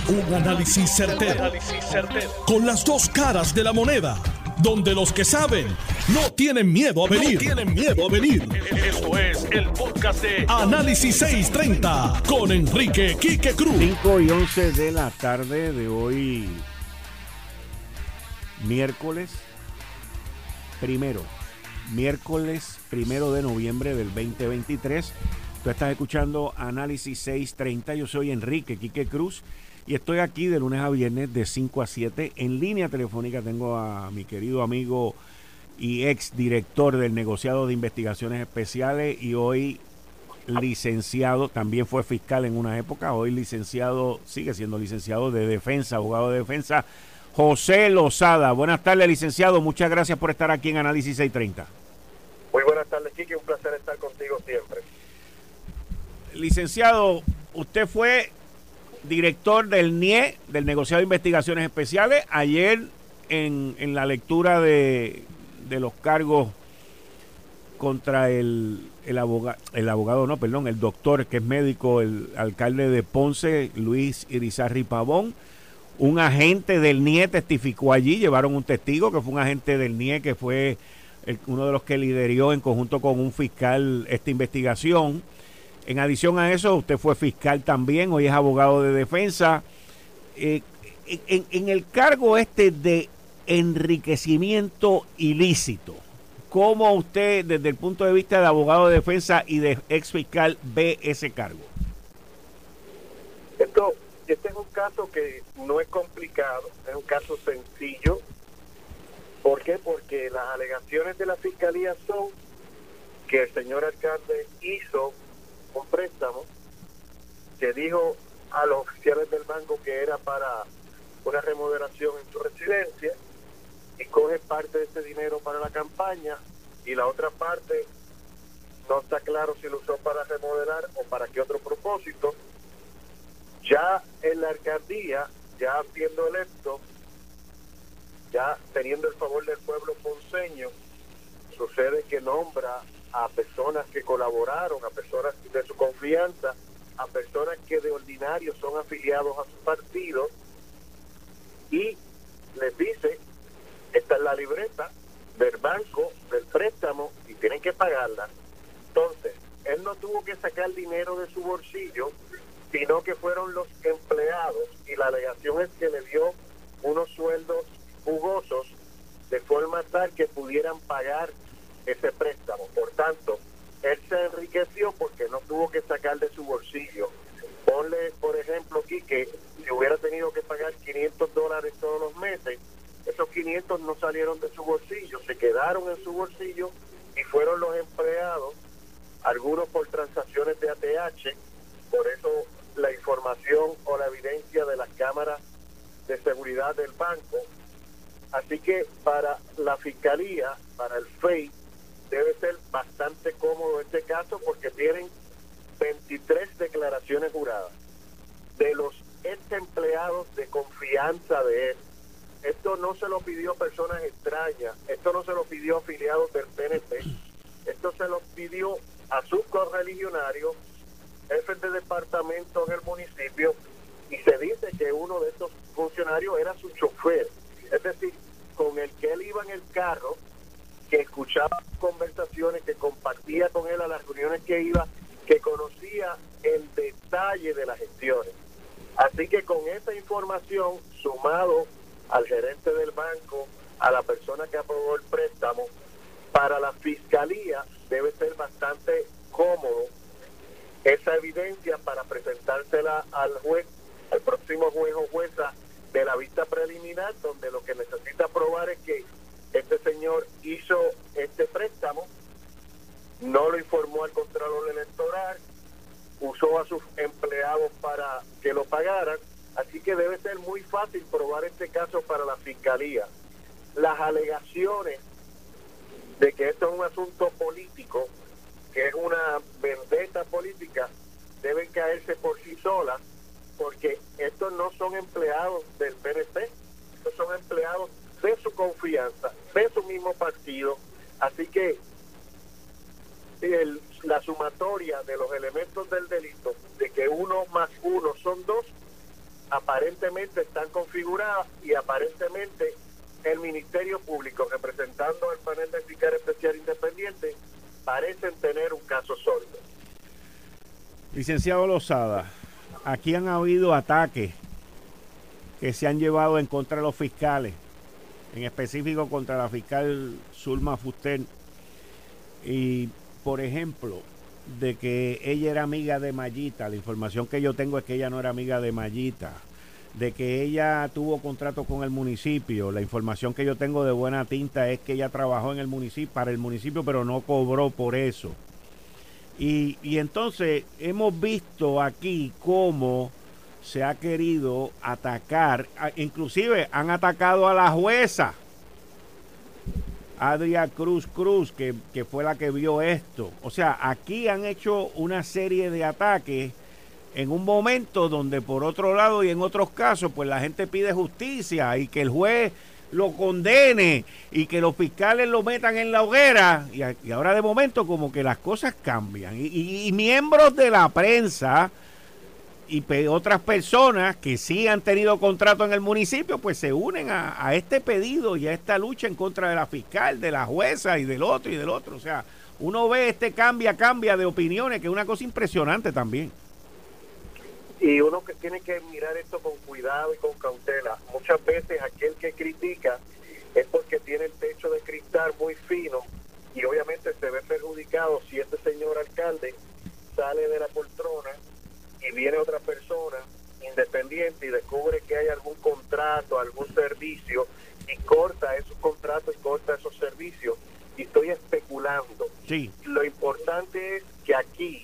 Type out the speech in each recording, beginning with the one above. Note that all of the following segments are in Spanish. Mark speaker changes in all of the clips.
Speaker 1: Un análisis certero, con las dos caras de la moneda, donde los que saben no tienen miedo a venir. Esto es el podcast de Análisis 630 con Enrique Quique Cruz.
Speaker 2: 5:11 de la tarde de hoy, miércoles primero de noviembre del 2023. Tú estás escuchando Análisis 630. Yo soy Enrique Quique Cruz y estoy aquí de lunes a viernes de 5 a 7. En línea telefónica tengo a mi querido amigo y ex director del negociado de investigaciones especiales y hoy licenciado, también fue fiscal en una época, hoy licenciado, sigue siendo licenciado de defensa, abogado de defensa, José Lozada. Buenas tardes, licenciado, muchas gracias por estar aquí en Análisis 630.
Speaker 3: Muy buenas tardes, Quique, un placer estar contigo siempre.
Speaker 2: Licenciado, usted fue director del NIE, del negociado de investigaciones especiales. Ayer en la lectura de los cargos contra el doctor que es médico, el alcalde de Ponce, Luis Irizarry Pavón, un agente del NIE testificó allí, llevaron un testigo que fue un agente del NIE que fue uno de los que lideró en conjunto con un fiscal esta investigación. En adición a eso, usted fue fiscal también, hoy es abogado de defensa. En el cargo de enriquecimiento ilícito, ¿cómo usted, desde el punto de vista de abogado de defensa y de ex fiscal, ve ese cargo?
Speaker 3: Este es un caso que no es complicado, es un caso sencillo. ¿Por qué? Porque las alegaciones de la fiscalía son que el señor alcalde hizo un préstamo que dijo a los oficiales del banco que era para una remodelación en su residencia y coge parte de ese dinero para la campaña y la otra parte no está claro si lo usó para remodelar o para qué otro propósito. Ya en la alcaldía, ya siendo electo, ya teniendo el favor del pueblo ponceño, sucede que nombra a personas que colaboraron, a personas de su confianza, a personas que de ordinario son afiliados a su partido y les dice, esta es la libreta del banco, del préstamo y tienen que pagarla. Entonces, él no tuvo que sacar dinero de su bolsillo, sino que fueron los empleados y la alegación es que le dio unos sueldos jugosos de forma tal que pudieran pagar ese préstamo. Por tanto, él se enriqueció porque no tuvo que sacar de su bolsillo. Ponle, por ejemplo, Quique, si hubiera tenido que pagar $500 todos los meses, esos 500 no salieron de su bolsillo, se quedaron en su bolsillo y fueron los empleados, algunos por transacciones de ATH, por eso la información o la evidencia de las cámaras de seguridad del banco. Así que para la fiscalía, para el FEI, debe ser bastante cómodo este caso porque tienen 23 declaraciones juradas de los ex empleados de confianza de él. Esto no se lo pidió personas extrañas, esto no se lo pidió afiliados del PNP, esto se lo pidió a sus correligionarios, jefes de departamento en el municipio, y se dice que uno de estos funcionarios era su chofer, es decir, con el que él iba en el carro, que escuchaba conversaciones, que compartía con él a las reuniones que iba, que conocía el detalle de las gestiones. Así que con esa información, sumado al gerente del banco, a la persona que aprobó el préstamo, para la fiscalía debe ser bastante cómodo esa evidencia para presentársela al juez, al próximo juez o jueza de la vista preliminar, donde lo que necesita probar es que este señor hizo este préstamo, no lo informó al Contralor Electoral, usó a sus empleados para que lo pagaran, así que debe ser muy fácil probar este caso para la fiscalía. Las alegaciones de que esto es un asunto político, que es una vendetta política, deben caerse por sí solas, porque estos no son empleados del PNP, estos son empleados de su confianza, de su mismo partido, así que la sumatoria de los elementos del delito, de que 1 más 1 son 2, aparentemente están configuradas y aparentemente el Ministerio Público, representando al panel del fiscal especial independiente, parecen tener un caso sólido.
Speaker 2: Licenciado Lozada, aquí han habido ataques que se han llevado en contra de los fiscales, en específico contra la fiscal Zulma Fuster, y por ejemplo, de que ella era amiga de Mayita. La información que yo tengo es que ella no era amiga de Mayita, de que ella tuvo contrato con el municipio. La información que yo tengo de buena tinta es que ella trabajó en el municipio, para el municipio, pero no cobró por eso. Y entonces hemos visto aquí cómo se ha querido atacar, inclusive han atacado a la jueza Adria Cruz, que fue la que vio esto. O sea, aquí han hecho una serie de ataques en un momento donde por otro lado y en otros casos pues la gente pide justicia y que el juez lo condene y que los fiscales lo metan en la hoguera, y ahora de momento como que las cosas cambian y miembros de la prensa y otras personas que sí han tenido contrato en el municipio pues se unen a este pedido y a esta lucha en contra de la fiscal, de la jueza y del otro. O sea, uno ve este cambia de opiniones, que es una cosa impresionante también.
Speaker 3: Y uno que tiene que mirar esto con cuidado y con cautela. Muchas veces aquel que critica es porque tiene el techo de cristal muy fino y obviamente se ve perjudicado si este señor alcalde sale de la poltrona y viene otra persona independiente y descubre que hay algún contrato, algún servicio y corta esos contratos y corta esos servicios. Y estoy especulando.
Speaker 2: Sí.
Speaker 3: Lo importante es que aquí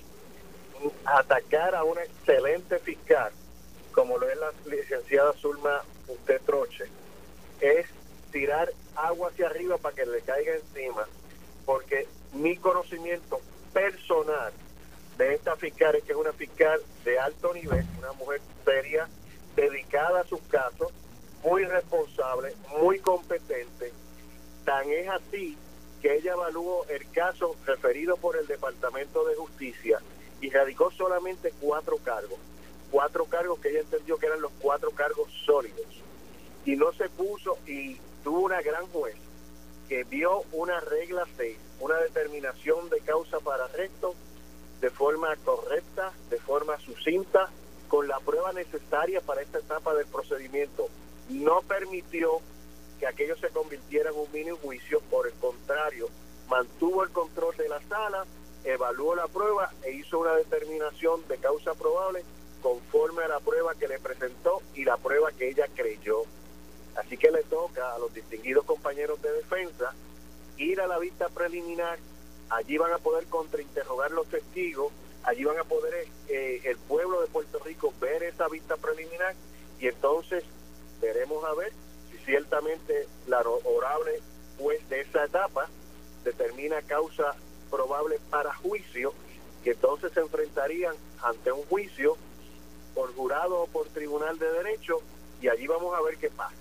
Speaker 3: atacar a una excelente fiscal como lo es la licenciada Zulma Fuster Troche es tirar agua hacia arriba para que le caiga encima, porque mi conocimiento personal de esta fiscal es que es una fiscal de alto nivel, una mujer seria, dedicada a sus casos, muy responsable, muy competente. Tan es así que ella evaluó el caso referido por el Departamento de Justicia y radicó solamente 4 cargos que ella entendió que eran los 4 cargos sólidos, y no se puso, y tuvo una gran juez que vio una regla 6, una determinación de causa para arresto de forma correcta, de forma sucinta, con la prueba necesaria para esta etapa del procedimiento. No permitió que aquello se convirtiera en un mini juicio, por el contrario, mantuvo el control de la sala, evaluó la prueba e hizo una determinación de causa probable conforme a la prueba que le presentó y la prueba que ella creyó. Así que le toca a los distinguidos compañeros de defensa ir a la vista preliminar. Allí van a poder contrainterrogar los testigos, allí van a poder el pueblo de Puerto Rico ver esa vista preliminar, y entonces veremos a ver si ciertamente la honorable juez de esa etapa determina causa probable para juicio, que entonces se enfrentarían ante un juicio por jurado o por tribunal de derecho, y allí vamos a ver qué pasa.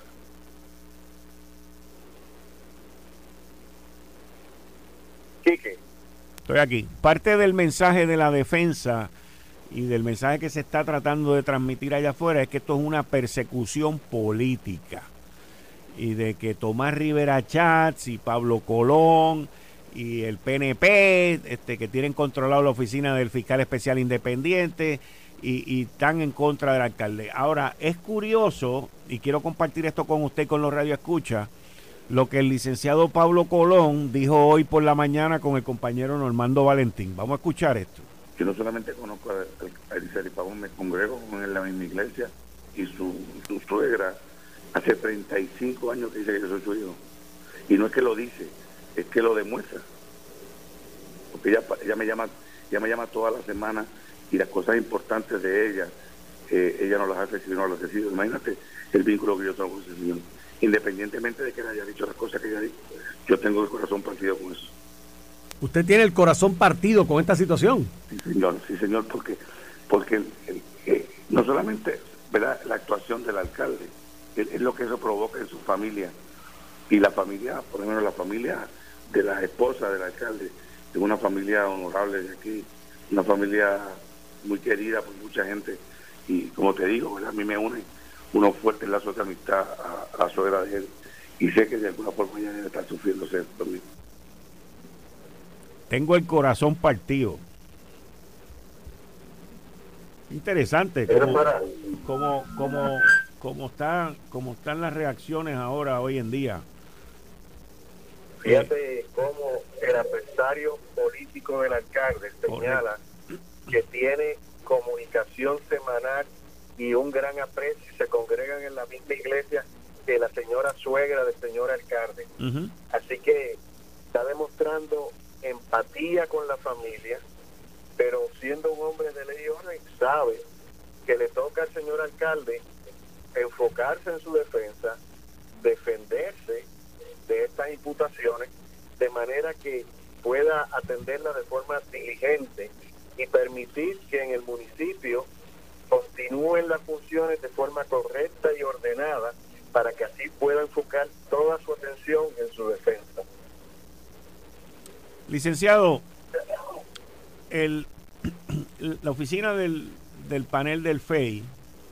Speaker 3: Quique.
Speaker 2: Estoy aquí. Parte del mensaje de la defensa y del mensaje que se está tratando de transmitir allá afuera es que esto es una persecución política, y de que Tomás Rivera Chats y Pablo Colón y el PNP que tienen controlado la oficina del fiscal especial independiente y están en contra del alcalde. Ahora, es curioso, y quiero compartir esto con usted y con los radioescuchas, lo que el licenciado Pablo Colón dijo hoy por la mañana con el compañero Normando Valentín. Vamos a escuchar esto.
Speaker 4: Yo no solamente conozco a Elizabeth Pavón, me congrego con él en la misma iglesia, y su suegra hace 35 años que dice que yo soy su hijo. Y no es que lo dice, es que lo demuestra. Porque ella me llama toda la semana, y las cosas importantes de ella no las hace si no las decido. Imagínate el vínculo que yo tengo con ese señor. Independientemente de que le haya dicho las cosas que ella dijo, yo tengo el corazón partido con eso.
Speaker 5: ¿Usted tiene el corazón partido con esta situación?
Speaker 4: Sí señor, porque no solamente, ¿verdad?, la actuación del alcalde, es lo que eso provoca en su familia, y la familia, por ejemplo, la familia de la esposa del alcalde, es una familia honorable de aquí, una familia muy querida por mucha gente, Y como te digo, ¿verdad? A mí me une unos fuertes lazos de amistad a la suegra de él, y sé que de alguna forma ella debe estar sufriendo eso también.
Speaker 2: Tengo el corazón partido. Interesante cómo están las reacciones ahora, hoy en día.
Speaker 3: Fíjate cómo el adversario político del alcalde señala que tiene comunicación semanal y un gran aprecio, y se congregan en la misma iglesia que la señora suegra del señor alcalde.
Speaker 2: Uh-huh.
Speaker 3: Así que está demostrando empatía con la familia, pero siendo un hombre de ley y orden, sabe que le toca al señor alcalde enfocarse en su defensa, defenderse de estas imputaciones, de manera que pueda atenderla de forma diligente y permitir que en el municipio continúen las funciones de forma correcta y ordenada, para que así pueda enfocar toda su atención en su defensa.
Speaker 2: Licenciado, la oficina del panel del FEI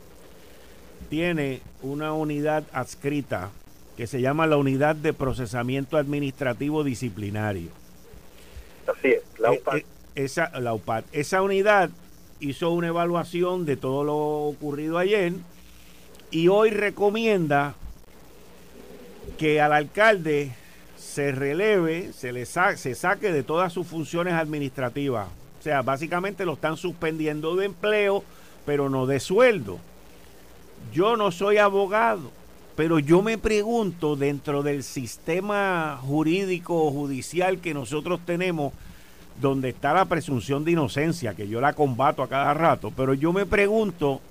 Speaker 2: tiene una unidad adscrita que se llama la Unidad de Procesamiento Administrativo Disciplinario.
Speaker 3: Así es, la UPAD.
Speaker 2: La UPAD. Esa unidad hizo una evaluación de todo lo ocurrido ayer y hoy recomienda que al alcalde se releve, se saque de todas sus funciones administrativas. O sea, básicamente lo están suspendiendo de empleo, pero no de sueldo. Yo no soy abogado, pero yo me pregunto, dentro del sistema jurídico o judicial que nosotros tenemos, donde está la presunción de inocencia, que yo la combato a cada rato, pero yo me pregunto,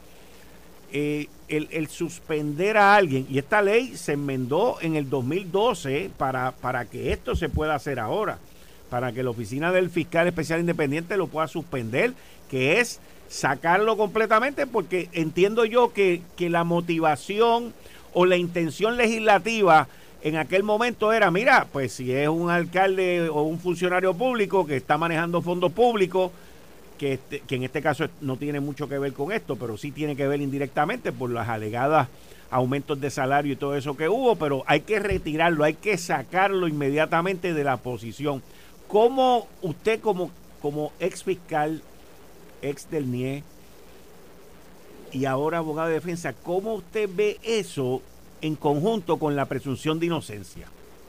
Speaker 2: el suspender a alguien, y esta ley se enmendó en el 2012 para que esto se pueda hacer ahora, para que la oficina del fiscal especial independiente lo pueda suspender, que es sacarlo completamente, porque entiendo yo que la motivación o la intención legislativa en aquel momento era, mira, pues si es un alcalde o un funcionario público que está manejando fondos públicos, que en este caso no tiene mucho que ver con esto, pero sí tiene que ver indirectamente por las alegadas aumentos de salario y todo eso que hubo, pero hay que retirarlo, hay que sacarlo inmediatamente de la posición. ¿Cómo usted como ex fiscal, ex del NIE y ahora abogado de defensa, cómo usted ve eso en conjunto con la presunción de inocencia?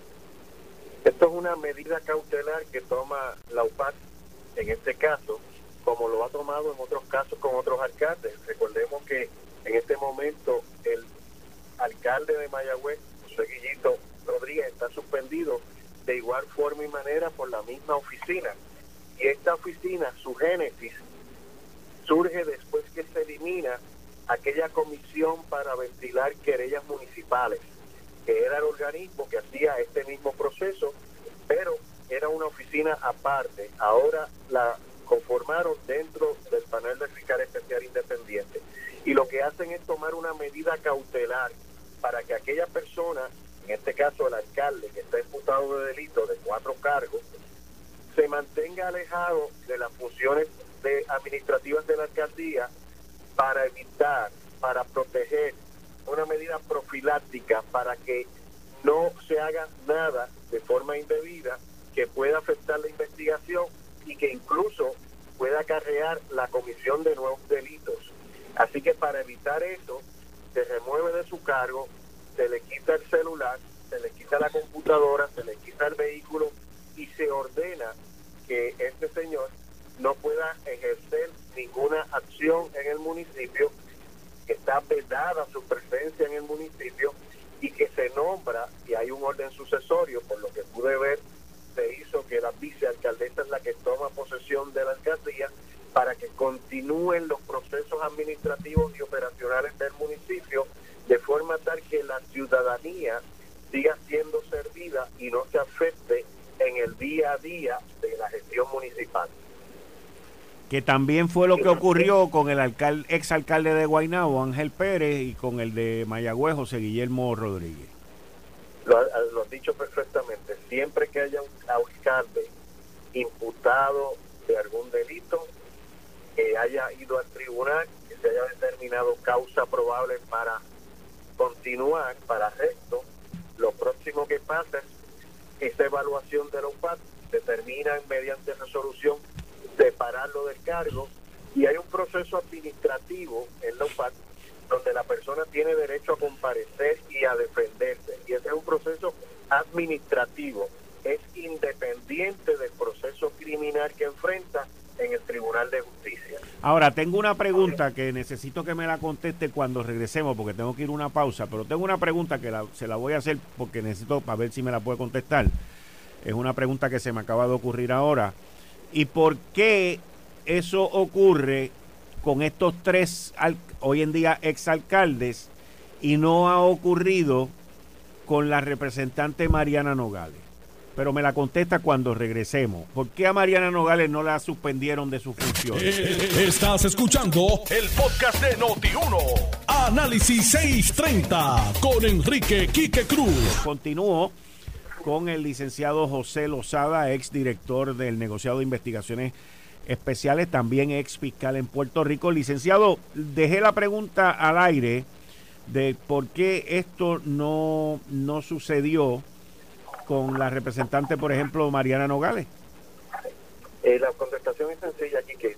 Speaker 3: Esto es una medida cautelar que toma la UPAD en este caso, como lo ha tomado en otros casos con otros alcaldes. Recordemos que en este momento el alcalde de Mayagüez, José Guillito Rodríguez, está suspendido de igual forma y manera por la misma oficina. Y esta oficina, su génesis, surge después que se elimina aquella comisión para ventilar querellas municipales, que era el organismo que hacía este mismo proceso, pero era una oficina aparte. Ahora la conformaron dentro del panel del fiscal especial independiente, y lo que hacen es tomar una medida cautelar para que aquella persona, en este caso el alcalde, que está imputado de delito de 4 cargos, se mantenga alejado de las funciones administrativas de la alcaldía, para evitar, para proteger, una medida profiláctica para que no se haga nada de forma indebida que pueda afectar la investigación y que incluso pueda acarrear la comisión de nuevos delitos. Así que para evitar eso, se remueve de su cargo, se le quita el celular, se le quita la computadora, se le quita el vehículo y se ordena que este señor no pueda ejercer ninguna acción en el municipio, que está vedada su presencia en el municipio, y que se nombra, y hay un orden sucesorio, por lo que pude ver, se hizo que la vicealcaldesa es la que toma posesión de la alcaldía para que continúen los procesos administrativos y operacionales del municipio, de forma tal que la ciudadanía siga siendo servida y no se afecte en el día a día de la gestión municipal.
Speaker 2: Que también fue lo que ocurrió con el exalcalde de Guaynabo, Ángel Pérez, y con el de Mayagüez, José Guillermo Rodríguez.
Speaker 3: Lo has dicho perfectamente. Siempre que haya un alcalde imputado de algún delito, que haya ido al tribunal, que se haya determinado causa probable para continuar, para arresto. Lo próximo que pasa es esa evaluación de la UPAD, determinan mediante resolución separarlo del cargo, y hay un proceso administrativo en la UPAD donde la persona tiene derecho a comparecer y a defenderse, y ese es un proceso administrativo, es independiente del proceso criminal que enfrenta en el Tribunal de Justicia.
Speaker 2: Ahora, tengo una pregunta que necesito que me la conteste cuando regresemos, porque tengo que ir a una pausa, pero tengo una pregunta que se la voy a hacer porque necesito para ver si me la puede contestar. Es una pregunta que se me acaba de ocurrir ahora. ¿Y por qué eso ocurre con estos tres hoy en día exalcaldes y no ha ocurrido con la representante Mariana Nogales? Pero me la contesta cuando regresemos. ¿Por qué a Mariana Nogales no la suspendieron de sus funciones?
Speaker 1: Estás escuchando el podcast de Noti1. Análisis 630 con Enrique Quique Cruz.
Speaker 2: Continúo con el licenciado José Lozada, exdirector del negociado de investigaciones especiales, también ex fiscal en Puerto Rico. Licenciado, dejé la pregunta al aire de por qué esto no sucedió con la representante, por ejemplo, Mariana Nogales.
Speaker 3: La contestación es sencilla aquí, que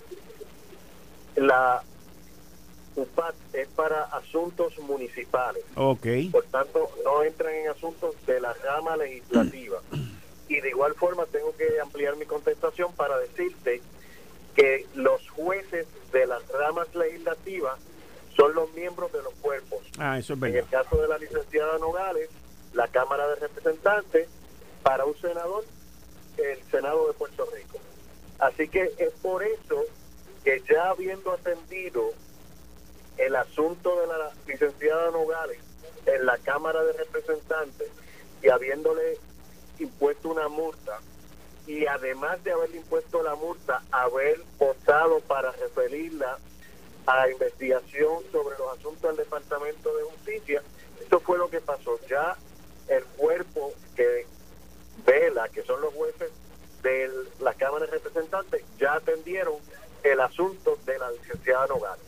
Speaker 3: la UPAD es para asuntos municipales.
Speaker 2: Okay.
Speaker 3: Por tanto, no entran en asuntos de la rama legislativa. Y de igual forma tengo que ampliar mi contestación para decirte que los jueces de las ramas legislativas son los miembros de los cuerpos.
Speaker 2: Eso es verdad.
Speaker 3: En el caso de la licenciada Nogales, la Cámara de Representantes; para un senador, el Senado de Puerto Rico. Así que es por eso que, ya habiendo atendido el asunto de la licenciada Nogales en la Cámara de Representantes y habiéndole impuesto una multa, y además de haberle impuesto la multa, haber votado para referirla a investigación sobre los asuntos del Departamento de Justicia, esto fue lo que pasó. Ya el cuerpo que vela, que son los jueces de la Cámara de Representantes, ya atendieron el asunto de la licenciada Nogales.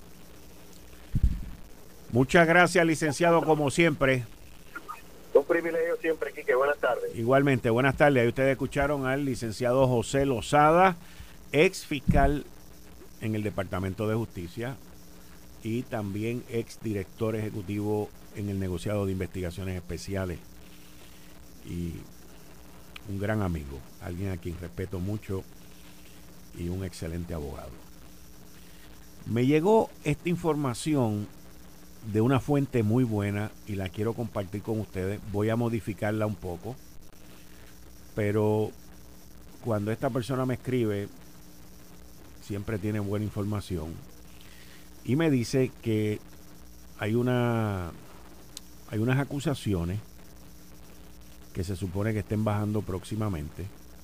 Speaker 2: Muchas gracias, licenciado, como siempre.
Speaker 3: Un privilegio siempre, Quique. Buenas tardes.
Speaker 2: Igualmente, buenas tardes. Ahí ustedes escucharon al licenciado José Lozada, ex fiscal en el Departamento de Justicia y también ex director ejecutivo en el negociado de investigaciones especiales, y un gran amigo, alguien a quien respeto mucho y un excelente abogado. Me llegó esta información de una fuente muy buena y la quiero compartir con ustedes. Voy a modificarla un poco, pero cuando esta persona me escribe siempre tiene buena información, y me dice que hay unas acusaciones que se supone que estén bajando próximamente,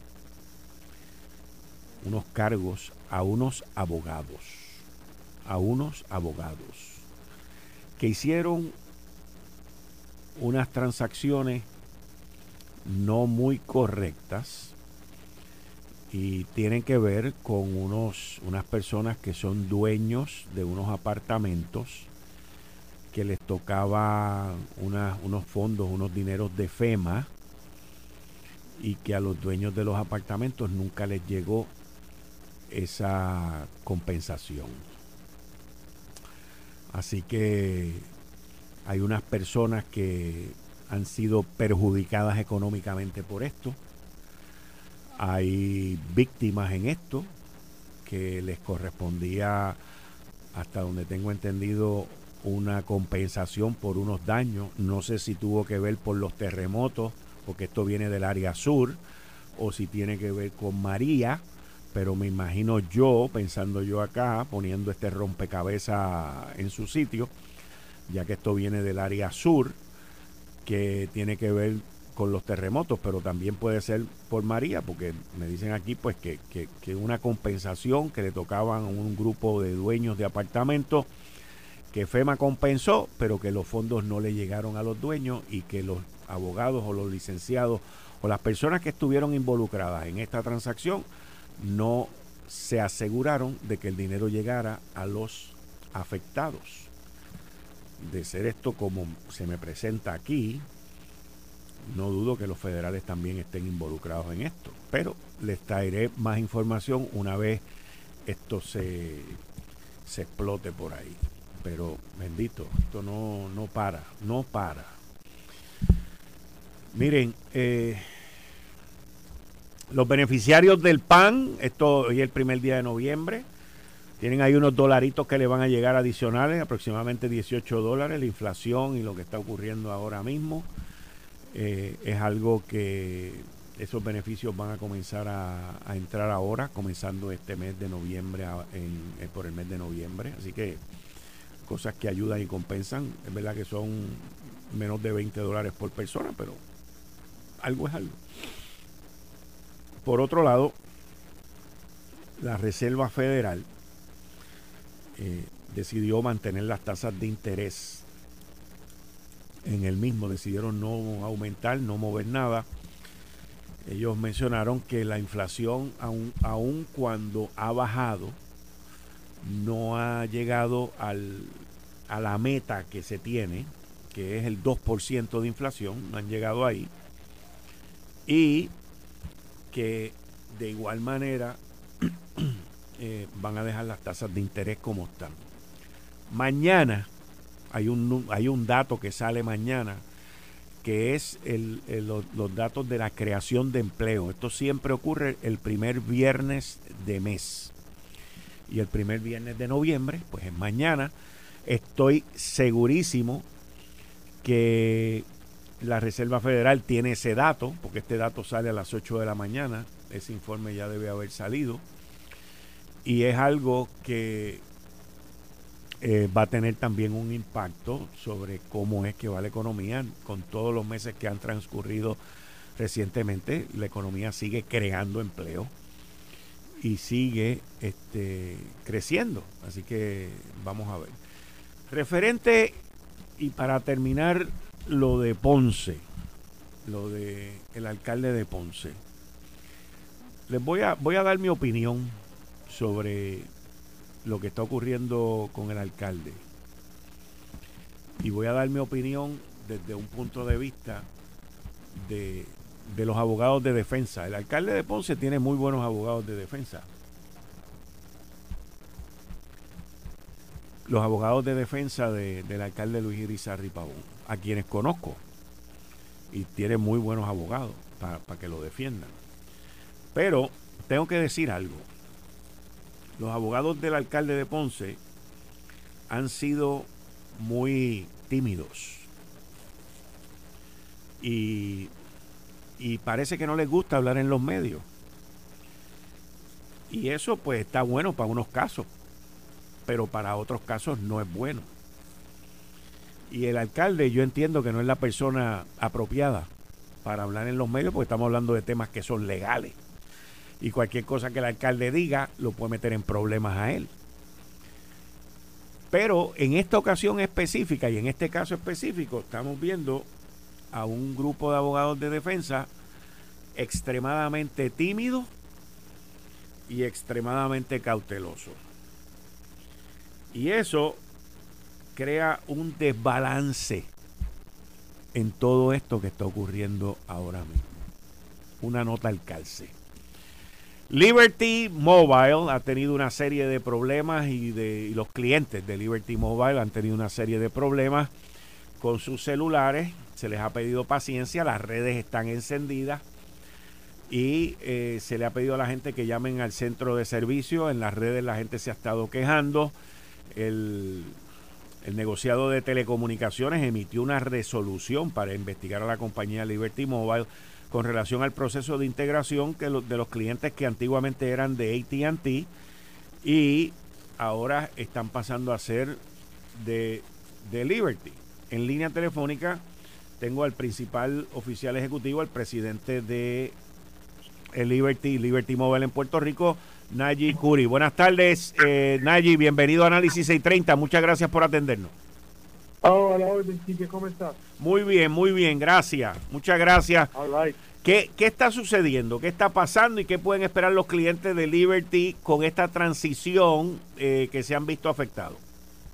Speaker 2: unos cargos a unos abogados que hicieron unas transacciones no muy correctas, y tienen que ver con unas personas que son dueños de unos apartamentos que les tocaba unos fondos, unos dineros de FEMA, y que a los dueños de los apartamentos nunca les llegó esa compensación. Así que hay unas personas que han sido perjudicadas económicamente por esto. Hay víctimas en esto que les correspondía, hasta donde tengo entendido, una compensación por unos daños. No sé si tuvo que ver por los terremotos, porque esto viene del área sur, o si tiene que ver con María, pero me imagino yo, pensando yo acá, poniendo este rompecabezas en su sitio, ya que esto viene del área sur, que tiene que ver con los terremotos, pero también puede ser por María, porque me dicen aquí pues que una compensación que le tocaban a un grupo de dueños de apartamentos, que FEMA compensó, pero que los fondos no le llegaron a los dueños, y que los abogados o los licenciados o las personas que estuvieron involucradas en esta transacción no se aseguraron de que el dinero llegara a los afectados. De ser esto como se me presenta aquí, no dudo que los federales también estén involucrados en esto, pero les traeré más información una vez esto se explote por ahí. Pero bendito, esto no para. Miren, los beneficiarios del PAN, esto hoy es el primer día de noviembre, tienen ahí unos dolaritos que le van a llegar adicionales, aproximadamente $18. La inflación y lo que está ocurriendo ahora mismo es algo que esos beneficios van a comenzar a entrar ahora, comenzando este mes de noviembre, por el mes de noviembre. Así que cosas que ayudan y compensan. Es verdad que son menos de $20 por persona, pero algo es algo. Por otro lado, la Reserva Federal decidió mantener las tasas de interés en el mismo. Decidieron no aumentar, no mover nada. Ellos mencionaron que la inflación, aun cuando ha bajado, no ha llegado a la meta que se tiene, que es el 2% de inflación, no han llegado ahí, y que de igual manera van a dejar las tasas de interés como están. Mañana hay un dato que sale mañana, que es los datos de la creación de empleo. Esto siempre ocurre el primer viernes de mes. Y el primer viernes de noviembre, pues es mañana. Estoy segurísimo que la Reserva Federal tiene ese dato, porque este dato sale a las 8 de la mañana. Ese informe ya debe haber salido. Y es algo que va a tener también un impacto sobre cómo es que va la economía. Con todos los meses que han transcurrido recientemente, la economía sigue creando empleo y sigue creciendo. Así que vamos a ver. Referente, y para terminar, lo de Ponce, lo de el alcalde de Ponce. Les voy a dar mi opinión sobre lo que está ocurriendo con el alcalde. Y voy a dar mi opinión desde un punto de vista de los abogados de defensa. El alcalde de Ponce tiene muy buenos abogados de defensa. Los abogados de defensa del alcalde Luis Irizarry Pavón, a quienes conozco, y tiene muy buenos abogados para que lo defiendan. Pero tengo que decir algo. Los abogados del alcalde de Ponce han sido muy tímidos y parece que no les gusta hablar en los medios, y eso pues está bueno para unos casos, pero para otros casos no es bueno. Y el alcalde, yo entiendo que no es la persona apropiada para hablar en los medios, porque estamos hablando de temas que son legales. Y cualquier cosa que el alcalde diga lo puede meter en problemas a él. Pero en esta ocasión específica y en este caso específico, estamos viendo a un grupo de abogados de defensa extremadamente tímido y extremadamente cauteloso. Y eso crea un desbalance en todo esto que está ocurriendo ahora mismo. Una nota al calce. Liberty Mobile ha tenido una serie de problemas y los clientes de Liberty Mobile han tenido una serie de problemas con sus celulares. Se les ha pedido paciencia, las redes están encendidas y se le ha pedido a la gente que llamen al centro de servicio. En las redes la gente se ha estado quejando. El negociado de telecomunicaciones emitió una resolución para investigar a la compañía Liberty Mobile con relación al proceso de integración de los clientes que antiguamente eran de AT&T y ahora están pasando a ser de Liberty. En línea telefónica tengo al principal oficial ejecutivo, el presidente de Liberty Mobile en Puerto Rico, Naji Khoury. Buenas tardes, Naji, bienvenido a Análisis 630. Muchas gracias por atendernos.
Speaker 6: Hola, Quique, ¿cómo estás?
Speaker 2: Muy bien, gracias. Muchas gracias.
Speaker 6: Right.
Speaker 2: ¿Qué está sucediendo? ¿Qué está pasando y qué pueden esperar los clientes de Liberty con esta transición que se han visto afectados?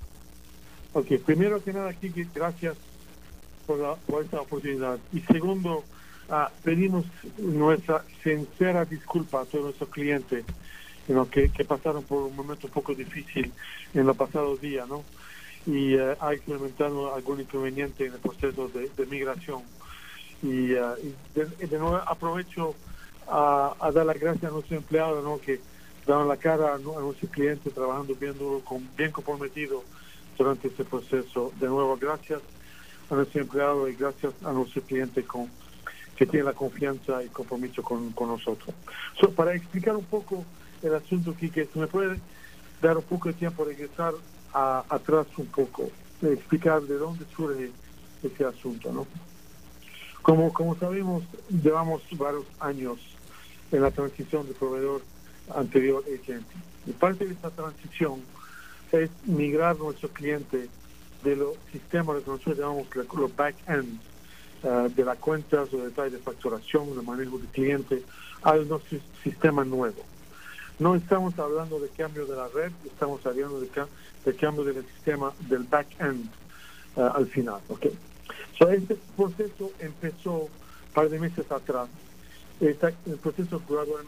Speaker 6: Ok, primero que nada, Kike, gracias por esta oportunidad. Y segundo, pedimos nuestra sincera disculpa a todos nuestros clientes que pasaron por un momento un poco difícil en los pasados días, ¿no? Y ha experimentado algún inconveniente en el proceso de migración. Y de nuevo aprovecho a dar las gracias a nuestros empleados, ¿no? Que dan la cara a nuestros clientes trabajando bien comprometidos durante este proceso. De nuevo, gracias a nuestros empleados y gracias a nuestros clientes que tienen la confianza y compromiso con nosotros. Para explicar un poco el asunto, Kike, ¿me puede dar un poco de tiempo de regresar atrás un poco, de explicar de dónde surge ese asunto, ¿no? Como sabemos, llevamos varios años en la transición del proveedor anterior AT&T. Y parte de esta transición es migrar nuestros clientes de los sistemas que nosotros llamamos los back-end, de las cuentas o detalles de facturación, de manejo de clientes, a nuestro sistema nuevo. No estamos hablando de cambio de la red, estamos hablando de cambio del sistema del back-end al final. ¿Okay? Este proceso empezó un par de meses atrás. El proceso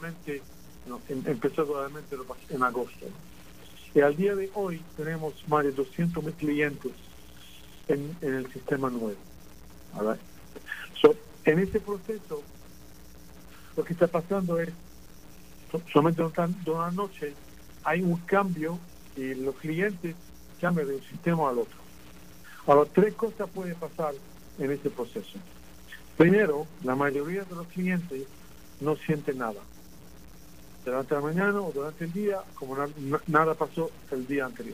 Speaker 6: empezó gradualmente en agosto. Y al día de hoy tenemos más de 200,000 clientes en el sistema nuevo. Right? En este proceso, lo que está pasando es solamente durante una noche hay un cambio y los clientes cambian de un sistema al otro. Ahora, 3 cosas pueden pasar en este proceso. Primero, la mayoría de los clientes no sienten nada. Durante la mañana o durante el día, como nada pasó el día anterior.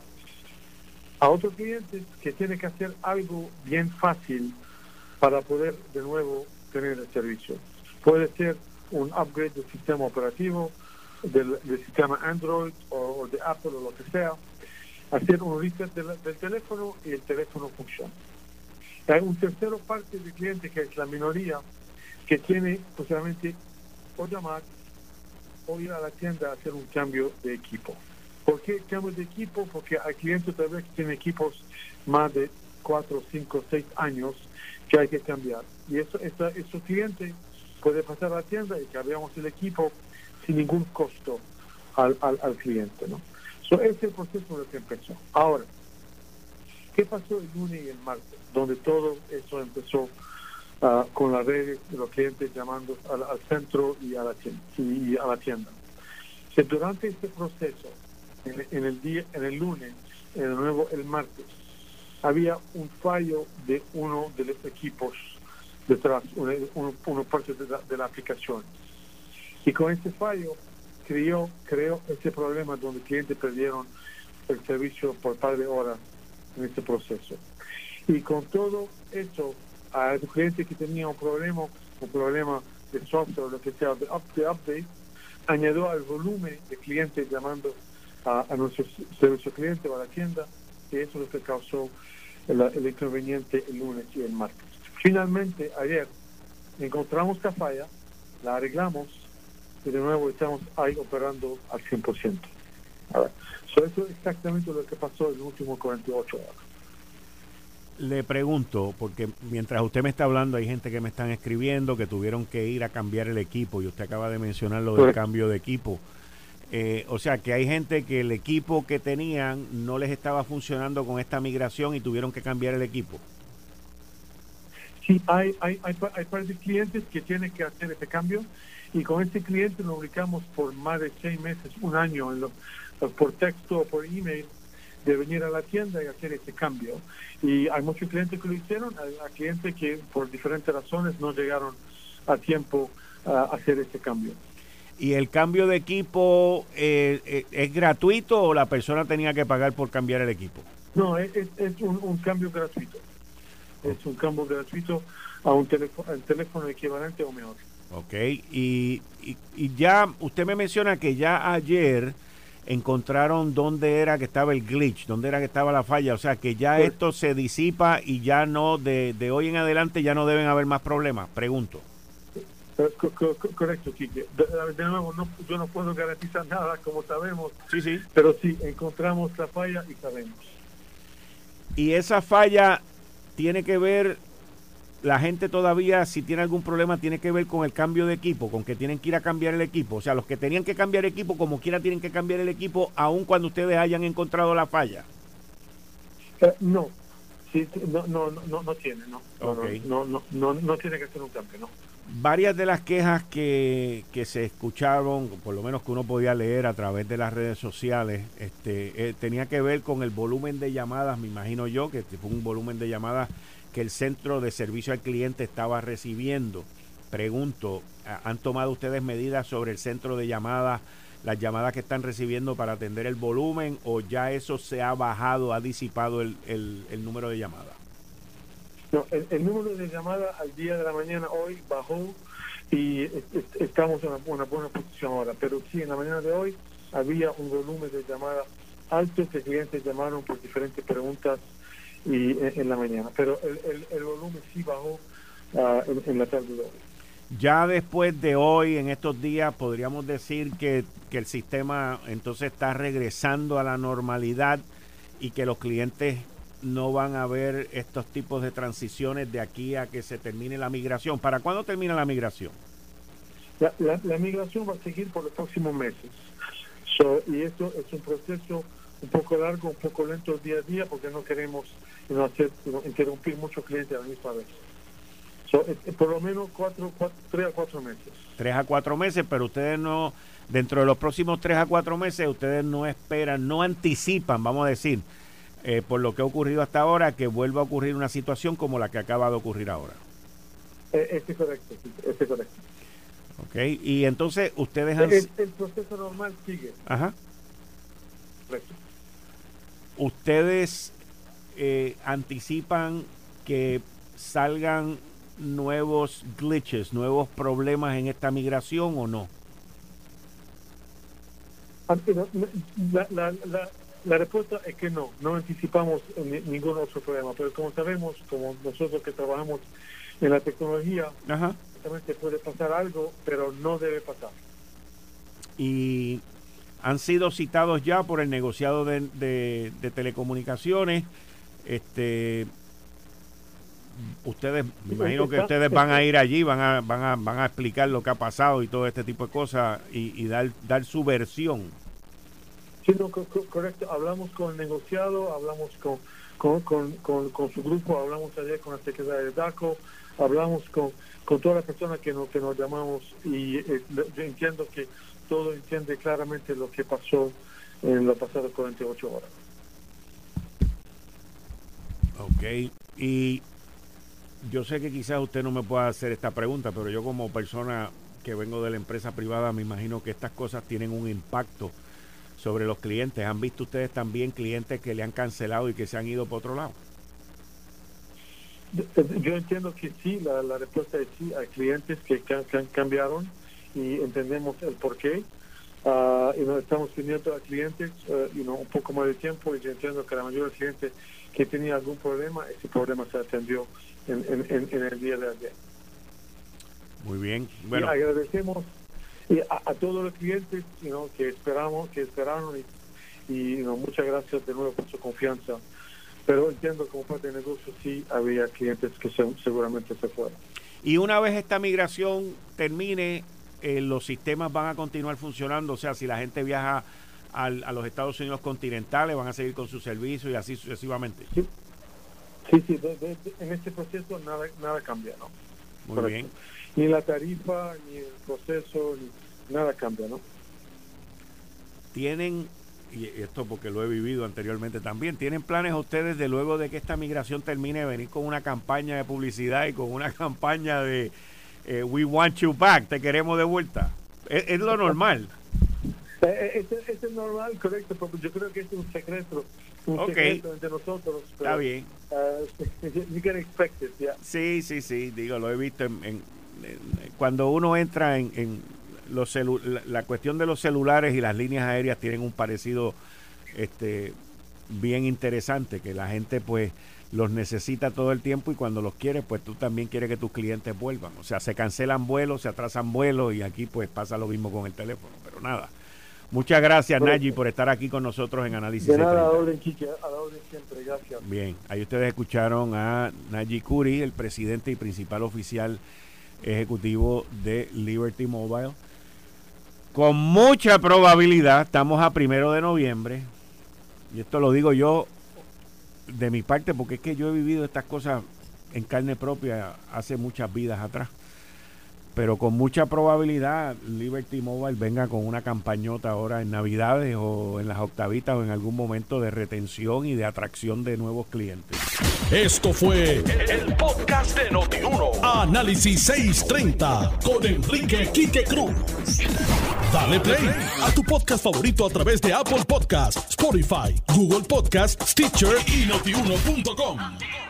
Speaker 6: A otros clientes que tienen que hacer algo bien fácil para poder de nuevo tener el servicio. Puede ser un upgrade del sistema operativo, del sistema Android o de Apple o lo que sea, hacer un reset del teléfono y el teléfono funciona. Hay un tercero parte del cliente, que es la minoría, que tiene posiblemente o llamar o ir a la tienda a hacer un cambio de equipo. ¿Por qué cambio de equipo? Porque hay clientes tal vez que tienen equipos más de 4, 5, 6 años que hay que cambiar. Y esos clientes puede pasar a la tienda y cambiamos el equipo sin ningún costo al cliente, ¿no? Ese es el proceso de lo que empezó. Ahora, ¿qué pasó el lunes y el martes? Donde todo eso empezó con las redes de los clientes llamando al centro y a la tienda. Durante este proceso, en el lunes, de nuevo el martes, había un fallo de uno de los equipos detrás, una parte de la aplicación. Y con este fallo creó ese problema donde clientes perdieron el servicio por par de horas en este proceso. Y con todo eso, a los clientes que tenían un problema de software o lo que sea, de update, añadió al volumen de clientes llamando a nuestro servicio cliente o a la tienda, y eso es lo que causó el inconveniente el lunes y el martes. Finalmente, ayer encontramos la falla, la arreglamos y de nuevo estamos ahí operando al 100%. Eso es exactamente lo que pasó en los últimos 48 horas.
Speaker 2: Le pregunto, porque mientras usted me está hablando hay gente que me están escribiendo que tuvieron que ir a cambiar el equipo y usted acaba de mencionar lo del cambio de equipo. O sea que hay gente que el equipo que tenían no les estaba funcionando con esta migración y tuvieron que cambiar el equipo.
Speaker 6: Sí, hay varios clientes que tienen que hacer este cambio y con este cliente nos ubicamos por más de 6 meses, un año, por texto o por email, de venir a la tienda y hacer este cambio. Y hay muchos clientes que lo hicieron, hay clientes que por diferentes razones no llegaron a tiempo a hacer este cambio.
Speaker 2: ¿Y el cambio de equipo es gratuito o la persona tenía que pagar por cambiar el equipo?
Speaker 6: No, es un cambio gratuito. Es un cambio gratuito a un teléfono equivalente o mejor.
Speaker 2: Ok, y ya usted me menciona que ya ayer encontraron dónde era que estaba el glitch, dónde era que estaba la falla, o sea que ya esto se disipa y ya no, de hoy en adelante ya no deben haber más problemas, pregunto.
Speaker 6: Correcto, Kike. De nuevo, yo no puedo garantizar nada, como sabemos.
Speaker 2: Sí.
Speaker 6: Pero sí, encontramos la falla y sabemos.
Speaker 2: Y esa falla tiene que ver, la gente todavía, si tiene algún problema, tiene que ver con el cambio de equipo, con que tienen que ir a cambiar el equipo. O sea, los que tenían que cambiar equipo, como quiera, tienen que cambiar el equipo, aun cuando ustedes hayan encontrado la falla.
Speaker 6: No. Sí, no tiene, no.
Speaker 2: Okay.
Speaker 6: No tiene que ser un cambio, no.
Speaker 2: Varias de las quejas que se escucharon, por lo menos que uno podía leer a través de las redes sociales, tenía que ver con el volumen de llamadas, me imagino yo, que fue un volumen de llamadas que el centro de servicio al cliente estaba recibiendo. Pregunto, ¿han tomado ustedes medidas sobre el centro de llamadas, las llamadas que están recibiendo para atender el volumen, o ya eso se ha bajado, ha disipado el número de llamadas?
Speaker 6: No, el número de llamadas al día de la mañana hoy bajó y estamos en una buena posición ahora. Pero sí, en la mañana de hoy había un volumen de llamadas alto que clientes llamaron por diferentes preguntas y en la mañana. Pero el volumen sí bajó en la tarde de hoy.
Speaker 2: Ya después de hoy, en estos días, podríamos decir que el sistema entonces está regresando a la normalidad y que los clientes no van a ver estos tipos de transiciones de aquí a que se termine la migración. ¿Para cuándo termina la migración?
Speaker 6: La migración va a seguir por los próximos meses. Y esto es un proceso un poco largo, un poco lento día a día, porque no queremos interrumpir muchos clientes a la misma vez. Por lo menos 3 a 4 meses. 3 a 4
Speaker 2: meses, pero ustedes no, dentro de los próximos 3 a 4 meses, ustedes no esperan, no anticipan, vamos a decir, por lo que ha ocurrido hasta ahora, que vuelva a ocurrir una situación como la que acaba de ocurrir ahora.
Speaker 6: Es correcto, es correcto.
Speaker 2: Ok, y entonces ustedes han...
Speaker 6: El proceso normal sigue.
Speaker 2: Ajá.
Speaker 6: Correcto.
Speaker 2: ¿Ustedes anticipan que salgan nuevos glitches, nuevos problemas en esta migración o no?
Speaker 6: La respuesta es que no anticipamos ningún otro problema, pero como sabemos, como nosotros que trabajamos en la tecnología, realmente puede pasar algo, pero no debe pasar.
Speaker 2: Y han sido citados ya por el negociado de telecomunicaciones. Ustedes, me imagino que ustedes van a ir allí, van a explicar lo que ha pasado y todo este tipo de cosas y dar su versión.
Speaker 6: Sí, no, correcto. Hablamos con el negociado, hablamos con su grupo, hablamos ayer con la secretaria de DACO, hablamos con todas las personas que nos llamamos y yo entiendo que todo entiende claramente lo que pasó en las pasadas 48 horas.
Speaker 2: Ok, y yo sé que quizás usted no me pueda hacer esta pregunta, pero yo como persona que vengo de la empresa privada me imagino que estas cosas tienen un impacto sobre los clientes. ¿Han visto ustedes también clientes que le han cancelado y que se han ido por otro lado?
Speaker 6: Yo entiendo que sí, la respuesta es sí. Hay clientes que cambiaron y entendemos el porqué. Y nos estamos pidiendo a clientes un poco más de tiempo, y yo entiendo que la mayoría de clientes que tenía algún problema, ese problema se atendió en el día de ayer.
Speaker 2: Muy bien. Bueno,
Speaker 6: y agradecemos a todos los clientes que esperaron y muchas gracias de nuevo por su confianza, pero entiendo que como parte de negocio sí había clientes que seguramente se fueron.
Speaker 2: Y una vez esta migración termine, los sistemas van a continuar funcionando. O sea, si la gente viaja a los Estados Unidos continentales, van a seguir con su servicio y así sucesivamente.
Speaker 6: Sí, en este proceso nada cambia, ¿no?
Speaker 2: Muy
Speaker 6: correcto.
Speaker 2: Bien.
Speaker 6: Ni la tarifa, ni el proceso, nada cambia, ¿no?
Speaker 2: Tienen, y esto porque lo he vivido anteriormente también, ¿tienen planes ustedes de luego de que esta migración termine venir con una campaña de publicidad y con una campaña de We want you back, te queremos de vuelta? Es lo normal.
Speaker 6: Es normal, correcto, porque yo creo que es un secreto entre nosotros. Pero,
Speaker 2: está bien.
Speaker 6: You can expect it, yeah.
Speaker 2: Sí, digo, lo he visto cuando uno entra en la cuestión de los celulares y las líneas aéreas tienen un parecido bien interesante, que la gente pues los necesita todo el tiempo y cuando los quieres, pues tú también quieres que tus clientes vuelvan. O sea, se cancelan vuelos, se atrasan vuelos y aquí pues pasa lo mismo con el teléfono, pero nada. Muchas gracias, Naji, por estar aquí con nosotros en Análisis.
Speaker 6: De nada, a la orden, Quique, a la orden siempre, gracias.
Speaker 2: Bien, ahí ustedes escucharon a Naji Khoury, el presidente y principal oficial ejecutivo de Liberty Mobile. Con mucha probabilidad, estamos a 1 de noviembre, y esto lo digo yo de mi parte, porque es que yo he vivido estas cosas en carne propia hace muchas vidas atrás. Pero con mucha probabilidad Liberty Mobile venga con una campañota ahora en Navidades o en las octavitas o en algún momento de retención y de atracción de nuevos clientes.
Speaker 1: Esto fue el podcast de Noti1. Análisis 630 con Enrique Quique Cruz. Dale play a tu podcast favorito a través de Apple Podcasts, Spotify, Google Podcasts, Stitcher y Notiuno.com.